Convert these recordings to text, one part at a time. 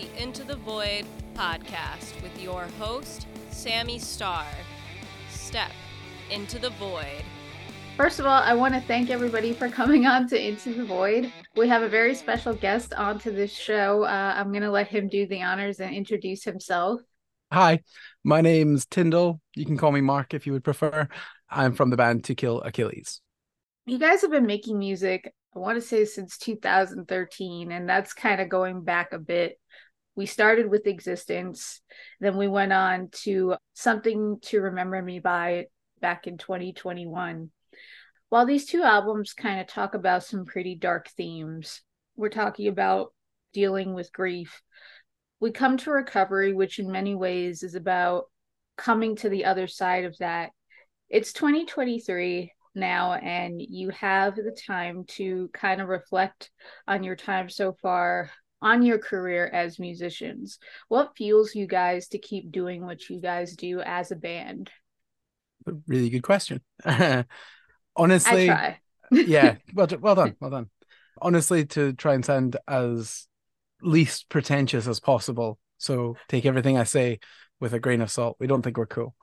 the Into the Void podcast with your host, Sammy Starr. Step into the void. First of all, I want to thank everybody for coming on to Into the Void. We have a very special guest onto this show. I'm going to let him do the honors and introduce himself. Hi, my name's Tyndall. You can call me Mark if you would prefer. I'm from the band To Kill Achilles. You guys have been making music, I want to say, since 2013, and that's kind of going back a bit. We started with Existence, then we went on to Something to Remember Me By back in 2021. While these two albums kind of talk about some pretty dark themes, we're talking about dealing with grief. We come to recovery, which in many ways is about coming to the other side of that. It's 2023 now, and you have the time to kind of reflect on your time so far, on your career as musicians. What fuels you guys to keep doing what you guys do as a band? A really good question. Honestly, I try. Yeah, well done. Honestly, to try and sound as least pretentious as possible, so take everything I say with a grain of salt. We don't think we're cool.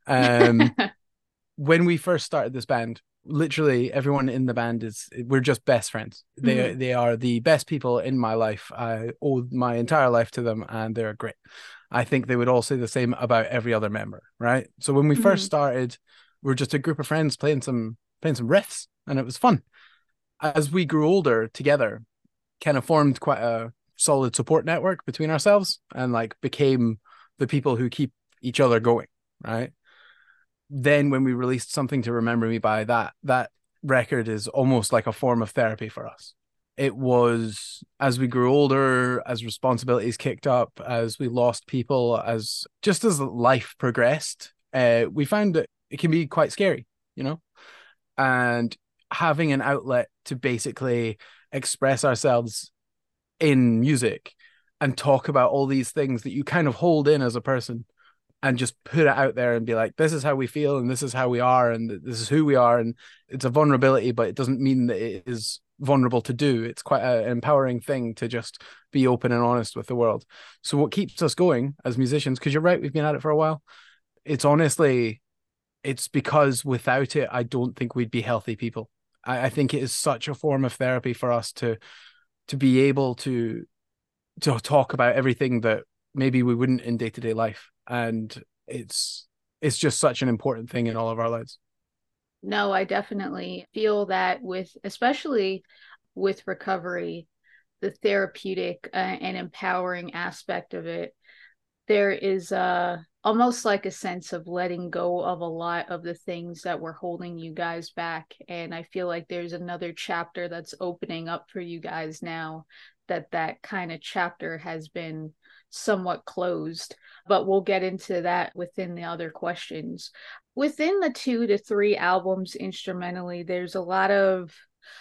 When we first started this band, literally everyone in the band we're just best friends. They are the best people in my life. I owe my entire life to them, and they're great. I think they would all say the same about every other member, right? So when we first started, we were just a group of friends playing some riffs, and it was fun. As we grew older together, kind of formed quite a solid support network between ourselves, and like became the people who keep each other going, right? Then when we released Something to Remember Me By, that record is almost like a form of therapy for us. It was, as we grew older, as responsibilities kicked up, as we lost people, as life progressed, we found that it can be quite scary, you know? And having an outlet to basically express ourselves in music and talk about all these things that you kind of hold in as a person, and just put it out there and be like, this is how we feel, and this is how we are, and this is who we are. And it's a vulnerability, but it doesn't mean that it is vulnerable to do. It's quite an empowering thing to just be open and honest with the world. So what keeps us going as musicians, because you're right, we've been at it for a while, it's because without it, I don't think we'd be healthy people. I think it is such a form of therapy for us to be able to talk about everything that maybe we wouldn't in day-to-day life. And it's just such an important thing in all of our lives. No, I definitely feel that especially with recovery, the therapeutic and empowering aspect of it, there is almost like a sense of letting go of a lot of the things that were holding you guys back. And I feel like there's another chapter that's opening up for you guys now, that kind of chapter has been somewhat closed, but we'll get into that within the other questions. Within the 2 to 3 albums instrumentally, there's a lot of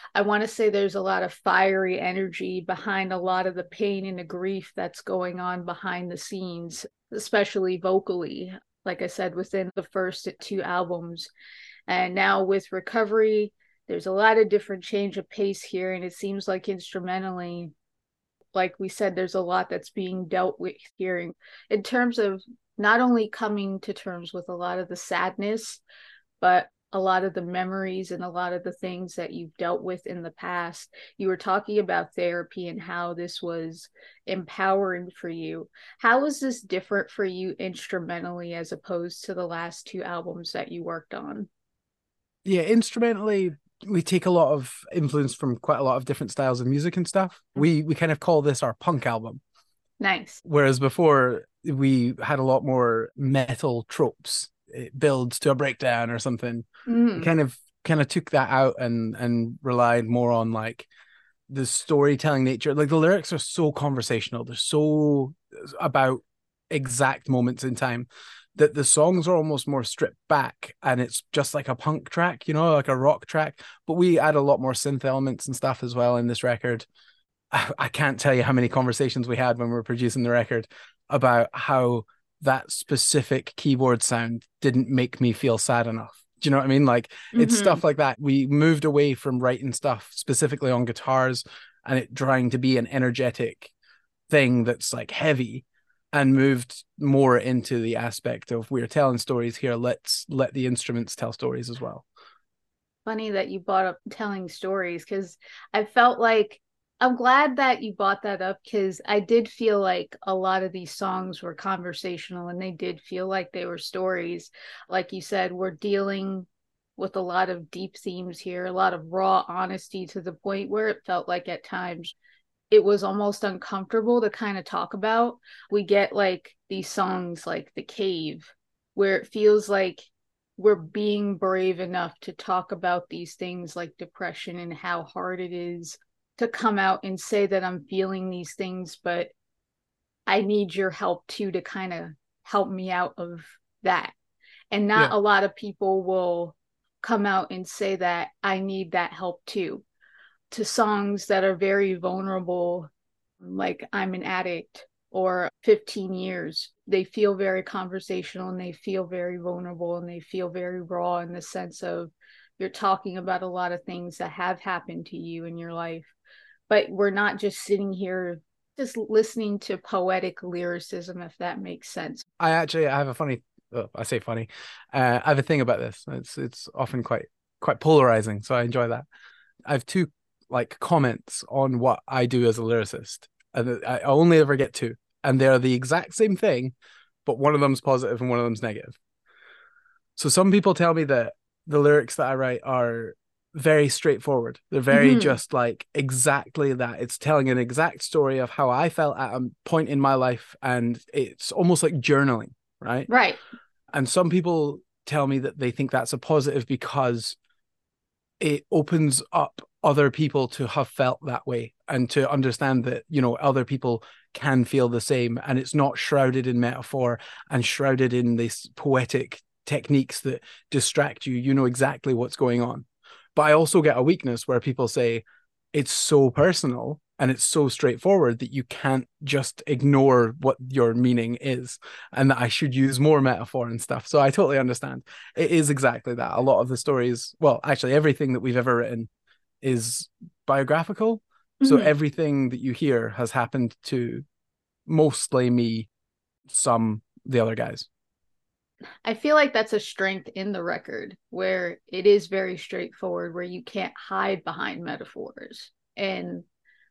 fiery energy behind a lot of the pain and the grief that's going on behind the scenes, especially vocally, like I said, within the first 2 albums. And now with Recovery, there's a lot of different change of pace here, and it seems like instrumentally, like we said, there's a lot that's being dealt with here in terms of not only coming to terms with a lot of the sadness, but a lot of the memories and a lot of the things that you've dealt with in the past. You were talking about therapy and how this was empowering for you. How is this different for you instrumentally as opposed to the last 2 albums that you worked on? Yeah, instrumentally, we take a lot of influence from quite a lot of different styles of music and stuff. We kind of call this our punk album. Nice. Whereas before we had a lot more metal tropes. It builds to a breakdown or something. We kind of took that out and relied more on like the storytelling nature. Like the lyrics are so conversational. They're so about exact moments in time that the songs are almost more stripped back, and it's just like a punk track, you know, like a rock track. But we add a lot more synth elements and stuff as well in this record. I can't tell you how many conversations we had when we were producing the record about how that specific keyboard sound didn't make me feel sad enough. Do you know what I mean? Like it's stuff like that. We moved away from writing stuff specifically on guitars and it trying to be an energetic thing that's like heavy and moved more into the aspect of we're telling stories here. Let's let the instruments tell stories as well. Funny that you brought up telling stories, because I felt like, I'm glad that you brought that up, because I did feel like a lot of these songs were conversational and they did feel like they were stories. Like you said, we're dealing with a lot of deep themes here, a lot of raw honesty, to the point where it felt like at times it was almost uncomfortable to kind of talk about. We get like these songs like The Cave, where it feels like we're being brave enough to talk about these things like depression and how hard it is to come out and say that I'm feeling these things, but I need your help too, to kind of help me out of that. And not Yeah. a lot of people will come out and say that I need that help too. To songs that are very vulnerable, like I'm an addict or 15 years, they feel very conversational and they feel very vulnerable and they feel very raw, in the sense of you're talking about a lot of things that have happened to you in your life. But we're not just sitting here just listening to poetic lyricism, if that makes sense. I have a funny, I say funny, I have a thing about this. It's often quite polarizing, so I enjoy that. I have two like comments on what I do as a lyricist, and I only ever get two, and they're the exact same thing, but one of them's positive and one of them's negative. So some people tell me that the lyrics that I write are very straightforward. They're very just like exactly that. It's telling an exact story of how I felt at a point in my life, and it's almost like journaling, right? Right. And some people tell me that they think that's a positive because it opens up other people to have felt that way and to understand that, you know, other people can feel the same, and it's not shrouded in metaphor and shrouded in these poetic techniques that distract you. You know exactly what's going on. But I also get a weakness where people say it's so personal and it's so straightforward that you can't just ignore what your meaning is, and that I should use more metaphor and stuff. So I totally understand. It is exactly that. A lot of the stories, well, actually everything that we've ever written is biographical. So everything that you hear has happened to mostly me, some the other guys. I feel like that's a strength in the record, where it is very straightforward, where you can't hide behind metaphors. And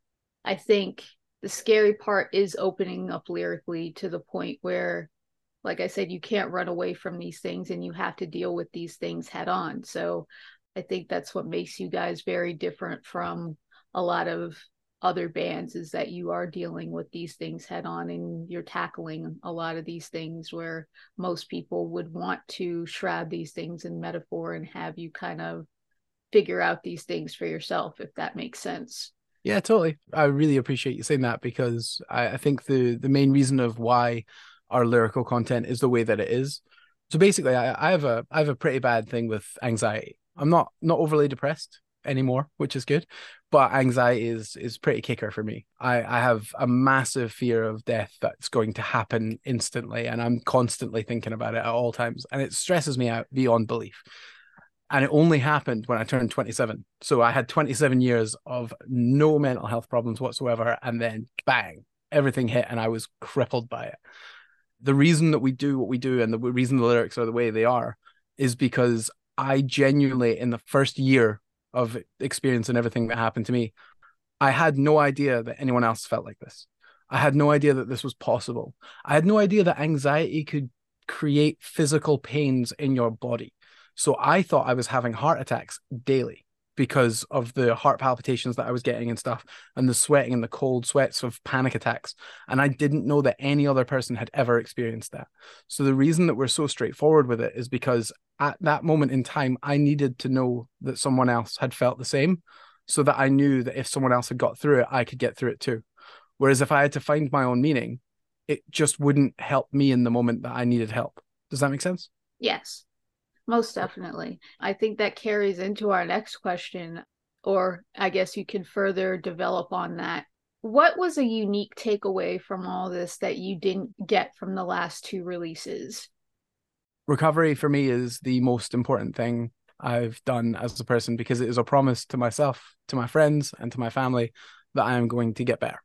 I think the scary part is opening up lyrically to the point where, like I said, you can't run away from these things and you have to deal with these things head on. So I think that's what makes you guys very different from a lot of other bands, is that you are dealing with these things head on and you're tackling a lot of these things where most people would want to shroud these things in metaphor and have you kind of figure out these things for yourself, if that makes sense. Yeah, totally. I really appreciate you saying that, because I think the main reason of why our lyrical content is the way that it is. So basically, I have a pretty bad thing with anxiety. I'm not overly depressed anymore, which is good, but anxiety is pretty kicker for me. I have a massive fear of death that's going to happen instantly, and I'm constantly thinking about it at all times, and it stresses me out beyond belief. And it only happened when I turned 27. So I had 27 years of no mental health problems whatsoever, and then bang, everything hit and I was crippled by it. The reason that we do what we do and the reason the lyrics are the way they are is because I genuinely, in the first year of experiencing everything that happened to me, I had no idea that anyone else felt like this. I had no idea that this was possible. I had no idea that anxiety could create physical pains in your body. So I thought I was having heart attacks daily because of the heart palpitations that I was getting and stuff, and the sweating and the cold sweats of panic attacks. And I didn't know that any other person had ever experienced that. So the reason that we're so straightforward with it is because at that moment in time, I needed to know that someone else had felt the same, so that I knew that if someone else had got through it, I could get through it too. Whereas if I had to find my own meaning, it just wouldn't help me in the moment that I needed help. Does that make sense? Yes. Most definitely. I think that carries into our next question, or I guess you can further develop on that. What was a unique takeaway from all this that you didn't get from the last two releases? Recovery for me is the most important thing I've done as a person, because it is a promise to myself, to my friends, and to my family that I am going to get better.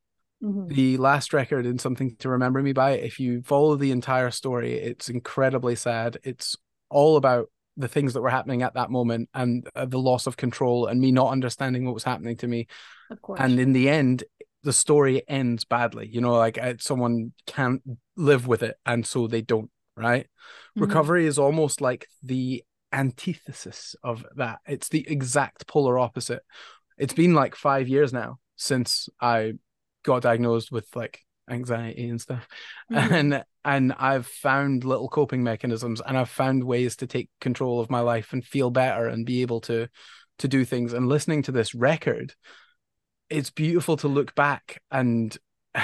The last record in Something to Remember Me By, if you follow the entire story, it's incredibly sad. It's all about the things that were happening at that moment and the loss of control and me not understanding what was happening to me. Of course. And in the end, the story ends badly. You know, like someone can't live with it, and so they don't, right? Recovery is almost like the antithesis of that. It's the exact polar opposite. It's been like 5 years now since I got diagnosed with like anxiety and stuff. And I've found little coping mechanisms, and I've found ways to take control of my life and feel better and be able to do things. And listening to this record, it's beautiful to look back and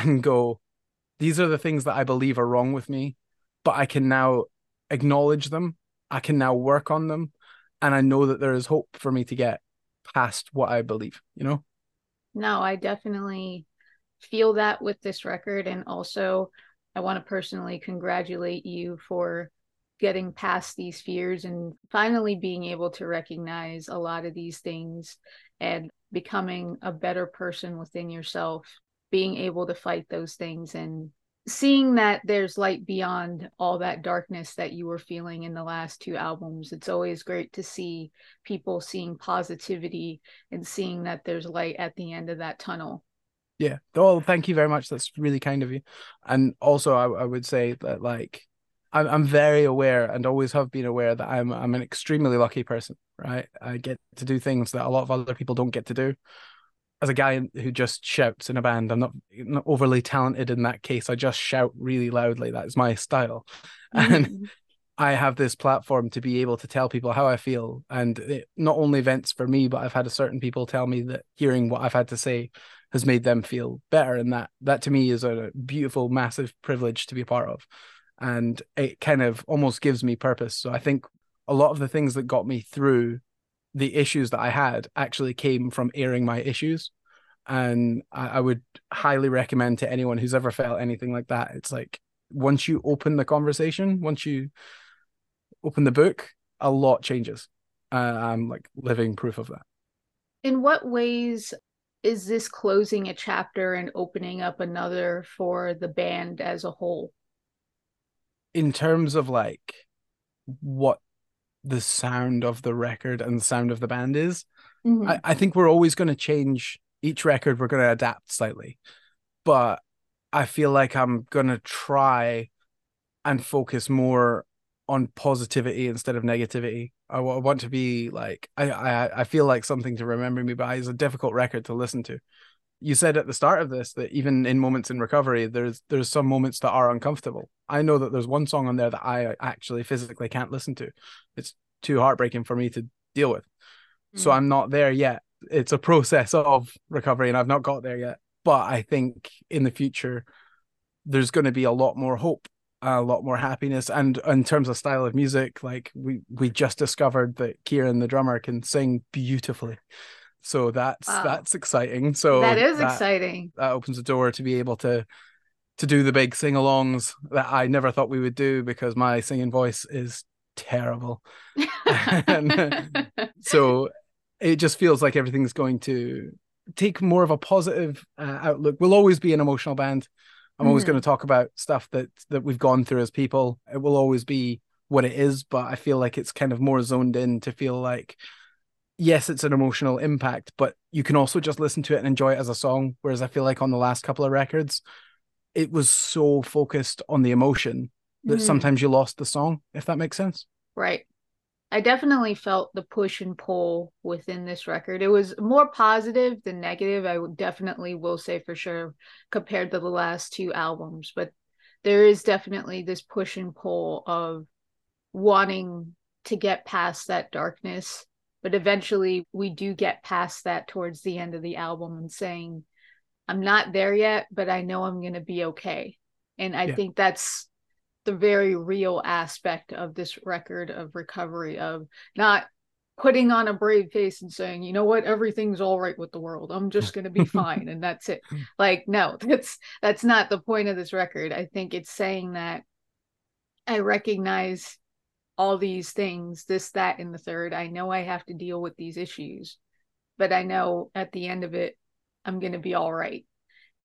go, these are the things that I believe are wrong with me, but I can now acknowledge them. I can now work on them. And I know that there is hope for me to get past what I believe, you know? No, I definitely feel that with this record. And also, I want to personally congratulate you for getting past these fears and finally being able to recognize a lot of these things and becoming a better person within yourself, being able to fight those things and seeing that there's light beyond all that darkness that you were feeling in the last two albums. It's always great to see people seeing positivity and seeing that there's light at the end of that tunnel. Yeah. Oh, thank you very much. That's really kind of you. And also, I would say that like I'm very aware and always have been aware that I'm an extremely lucky person, right? I get to do things that a lot of other people don't get to do. As a guy who just shouts in a band, I'm not overly talented in that case. I just shout really loudly. That is my style. And I have this platform to be able to tell people how I feel. And it not only vents for me, but I've had certain people tell me that hearing what I've had to say has made them feel better. And that to me is a beautiful, massive privilege to be a part of. And it kind of almost gives me purpose. So I think a lot of the things that got me through the issues that I had actually came from airing my issues. And I would highly recommend to anyone who's ever felt anything like that. It's like, once you open the conversation, once you open the book, a lot changes. I'm like living proof of that. In what ways is this closing a chapter and opening up another for the band as a whole? In terms of like what the sound of the record and the sound of the band is, I think we're always going to change. Each record we're going to adapt slightly, but I feel like I'm going to try and focus more on positivity instead of negativity. I want to be like, I feel like Something to Remember Me By is a difficult record to listen to. You said at the start of this that even in moments in recovery, there's some moments that are uncomfortable. I know that there's one song on there that I actually physically can't listen to. It's too heartbreaking for me to deal with. So I'm not there yet. It's a process of recovery and I've not got there yet. But I think in the future, there's going to be a lot more hope, a lot more happiness. And in terms of style of music, like we just discovered that Kieran, the drummer, can sing beautifully. So that's exciting. So that is exciting. That opens the door to be able to do the big sing-alongs that I never thought we would do because my singing voice is terrible. And so it just feels like everything's going to take more of a positive outlook. We'll always be an emotional band. I'm always going to talk about stuff that we've gone through as people. It will always be what it is, but I feel like it's kind of more zoned in to feel like, yes, it's an emotional impact, but you can also just listen to it and enjoy it as a song. Whereas I feel like on the last couple of records, it was so focused on the emotion that sometimes you lost the song, if that makes sense. Right. I definitely felt the push and pull within this record. It was more positive than negative. I would definitely will say for sure compared to the last two albums, but there is definitely this push and pull of wanting to get past that darkness. But eventually we do get past that towards the end of the album and saying, I'm not there yet, but I know I'm going to be okay. And I think that's the very real aspect of this record of recovery, of not putting on a brave face and saying, you know what, everything's all right with the world. I'm just going to be fine. And that's it. Like, no, that's not the point of this record. I think it's saying that I recognize all these things, this, that, and the third. I know I have to deal with these issues, but I know at the end of it, I'm going to be all right.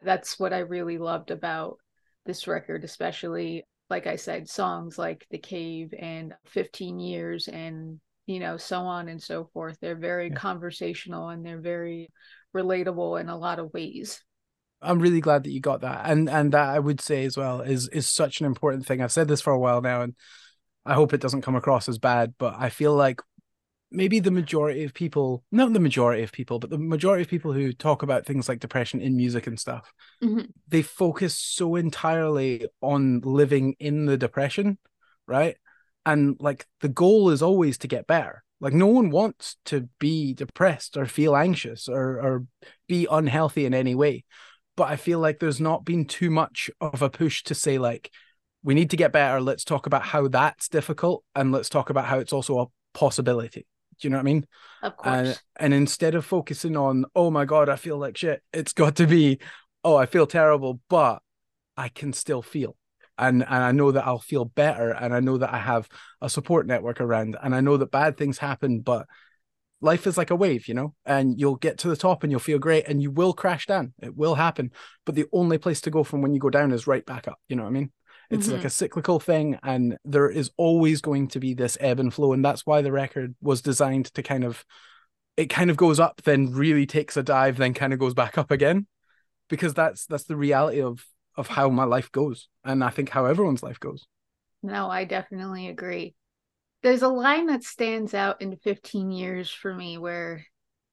That's what I really loved about this record, especially, like I said, songs like The Cave and 15 Years and, so on and so forth. They're very conversational and they're very relatable in a lot of ways. I'm really glad that you got that. And that, I would say as well, is such an important thing. I've said this for a while now, and I hope it doesn't come across as bad, but I feel like maybe the majority of people, not the majority of people, but the majority of people who talk about things like depression in music and stuff, they focus so entirely on living in the depression, right? And like the goal is always to get better. Like no one wants to be depressed or feel anxious or be unhealthy in any way. But I feel like there's not been too much of a push to say like, we need to get better. Let's talk about how that's difficult. And let's talk about how it's also a possibility. Do you know what I mean? Of course. And instead of focusing on, oh my God, I feel like shit, it's got to be, oh, I feel terrible, but I can still feel. And I know that I'll feel better. And I know that I have a support network around. And I know that bad things happen, but life is like a wave, and you'll get to the top and you'll feel great and you will crash down. It will happen. But the only place to go from when you go down is right back up. You know what I mean? It's like a cyclical thing, and there is always going to be this ebb and flow. And that's why the record was designed to it kind of goes up, then really takes a dive, then kind of goes back up again, because that's the reality of how my life goes. And I think how everyone's life goes. No, I definitely agree. There's a line that stands out in 15 Years for me where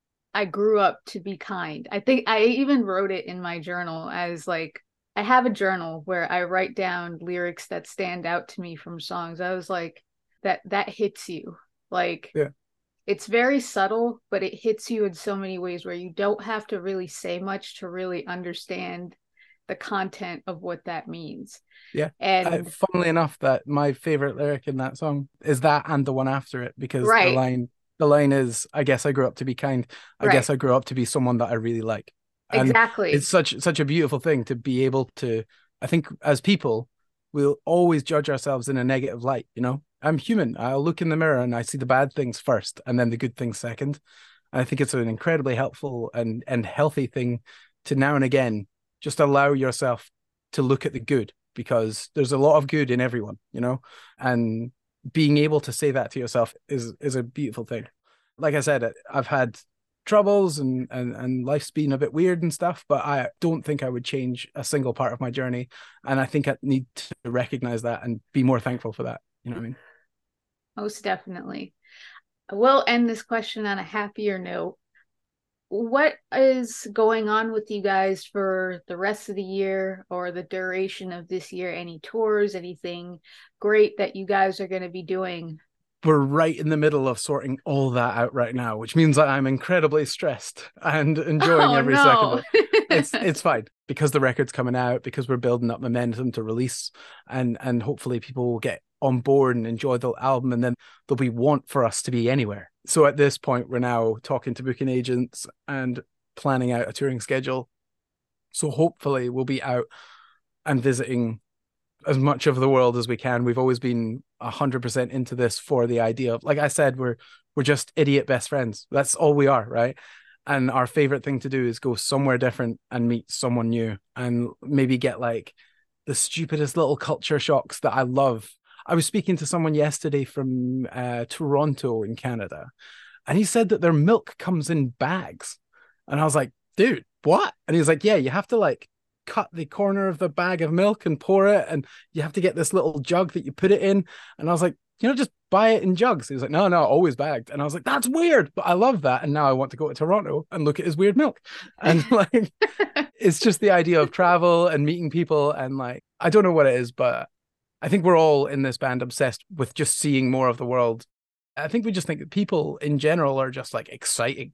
I grew up to be kind. I think I even wrote it in my journal as like, I have a journal where I write down lyrics that stand out to me from songs. I was like, that hits you. Like, it's very subtle, but it hits you in so many ways where you don't have to really say much to really understand the content of what that means. Yeah. And funnily enough, that my favorite lyric in that song is that and the one after it, because the line is, I guess I grew up to be kind. I guess I grew up to be someone that I really like. And exactly. It's such a beautiful thing to be able to, I think as people, we'll always judge ourselves in a negative light. I'm human. I'll look in the mirror and I see the bad things first and then the good things second. And I think it's an incredibly helpful and healthy thing to now and again just allow yourself to look at the good, because there's a lot of good in everyone, and being able to say that to yourself is a beautiful thing. Like I said, I've had troubles and life's been a bit weird and stuff, but I don't think I would change a single part of my journey. And I think I need to recognize that and be more thankful for that. You know what I mean? Most definitely. We'll end this question on a happier note. What is going on with you guys for the rest of the year or the duration of this year? Any tours, anything great that you guys are going to be doing? We're right in the middle of sorting all that out right now, which means that I'm incredibly stressed and enjoying every second of it. It's fine, because the record's coming out, because we're building up momentum to release, and hopefully people will get on board and enjoy the album, and then there'll be want for us to be anywhere. So at this point, we're now talking to booking agents and planning out a touring schedule. So hopefully we'll be out and visiting as much of the world as we can. We've always been 100% into this for the idea of, like I said, we're just idiot best friends. That's all we are, right? And our favorite thing to do is go somewhere different and meet someone new and maybe get like the stupidest little culture shocks that I love. I was speaking to someone yesterday from Toronto in Canada, and he said that their milk comes in bags. And I was like, dude, what? And he was like, yeah, you have to like cut the corner of the bag of milk and pour it, and you have to get this little jug that you put it in. And I was like, just buy it in jugs. He was like, no, always bagged. And I was like, that's weird, but I love that. And now I want to go to Toronto and look at his weird milk. And like, it's just the idea of travel and meeting people. And like, I don't know what it is, but I think we're all in this band obsessed with just seeing more of the world. I think we just think that people in general are just like exciting,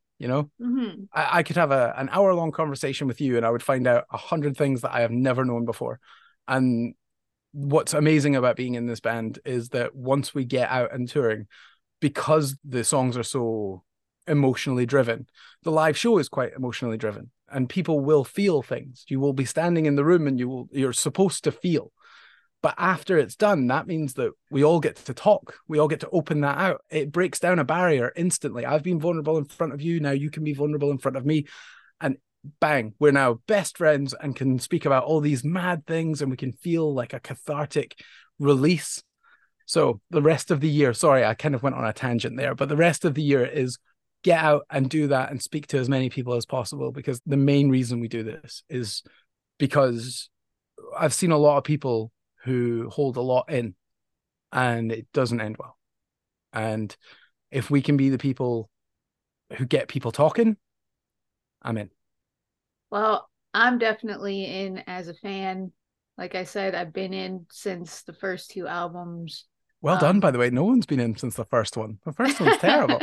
I could have an hour-long conversation with you and I would find out 100 things that I have never known before. And what's amazing about being in this band is that once we get out and touring, because the songs are so emotionally driven, the live show is quite emotionally driven, and people will feel things. You will be standing in the room and you're supposed to feel. But after it's done, that means that we all get to talk. We all get to open that out. It breaks down a barrier instantly. I've been vulnerable in front of you. Now you can be vulnerable in front of me. And bang, we're now best friends and can speak about all these mad things, and we can feel like a cathartic release. So the rest of the year, sorry, I kind of went on a tangent there, but the rest of the year is get out and do that and speak to as many people as possible, because the main reason we do this is because I've seen a lot of people who hold a lot in and it doesn't end well. And if we can be the people who get people talking, I'm in. Well, I'm definitely in as a fan. Like I said, I've been in since the first two albums. Well done, by the way. No one's been in since the first one. The first one's terrible.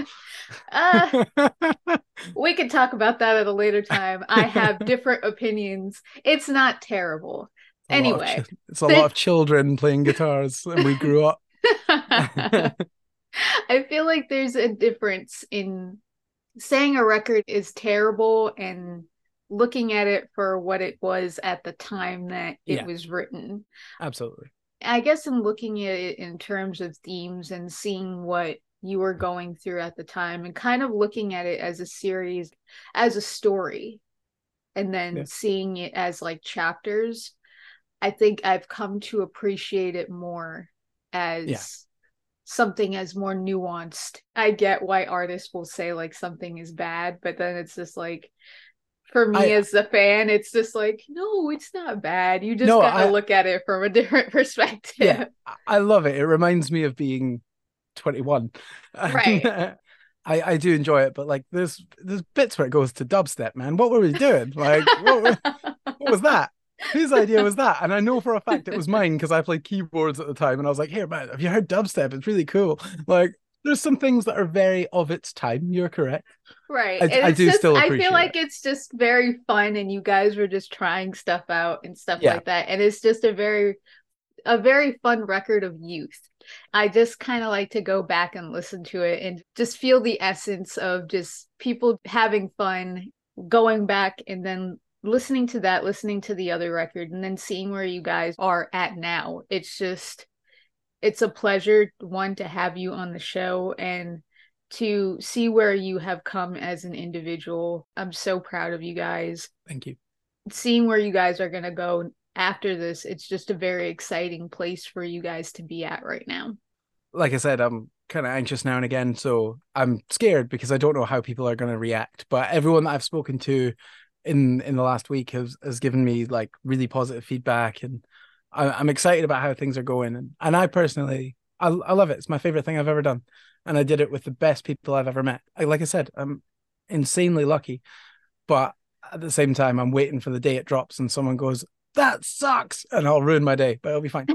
We could talk about that at a later time. I have different opinions. It's not terrible. Anyway. It's a lot of children playing guitars and we grew up. I feel like there's a difference in saying a record is terrible and looking at it for what it was at the time that it was written. Absolutely. I guess in looking at it in terms of themes and seeing what you were going through at the time and kind of looking at it as a series, as a story, and then seeing it as like chapters, I think I've come to appreciate it more as something as more nuanced. I get why artists will say like something is bad, but then it's just like, for me as a fan, it's just like, no, it's not bad. You just gotta look at it from a different perspective. Yeah, I love it. It reminds me of being 21. Right. I do enjoy it, but like there's bits where it goes to dubstep, man. What were we doing? Like, what was that? Whose idea was that? And I know for a fact it was mine because I played keyboards at the time, and I was like, here, man, have you heard dubstep? It's really cool. Like, there's some things that are very of its time. You're correct. Right. I do still appreciate I feel like it's just very fun, and you guys were just trying stuff out and stuff like that. And it's just a very fun record of youth. I just kind of like to go back and listen to it and just feel the essence of just people having fun, going back and then listening to that, listening to the other record, and then seeing where you guys are at now. It's a pleasure, one, to have you on the show and to see where you have come as an individual. I'm so proud of you guys. Thank you. Seeing where you guys are going to go after this, it's just a very exciting place for you guys to be at right now. Like I said, I'm kind of anxious now and again, so I'm scared because I don't know how people are going to react. But everyone that I've spoken to in the last week has given me like really positive feedback, and I'm excited about how things are going. And I personally, I love it. It's my favorite thing I've ever done. And I did it with the best people I've ever met. Like I said, I'm insanely lucky. But at the same time, I'm waiting for the day it drops and someone goes, that sucks. And I'll ruin my day, but it'll be fine.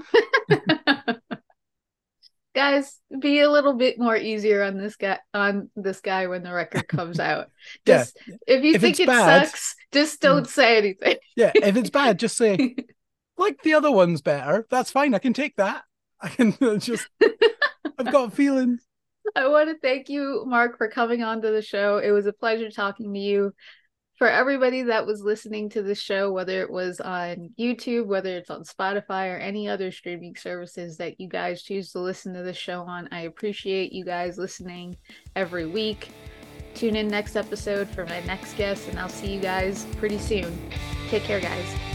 Guys, be a little bit more easier on this guy when the record comes out. Just if you think it sucks, just don't say anything. Yeah, if it's bad, just say, like the other one's better. That's fine. I can take that. I can just, I've got feelings. I want to thank you, Mark, for coming on to the show. It was a pleasure talking to you. For everybody that was listening to the show, whether it was on YouTube, whether it's on Spotify or any other streaming services that you guys choose to listen to the show on, I appreciate you guys listening every week. Tune in next episode for my next guest, and I'll see you guys pretty soon. Take care, guys.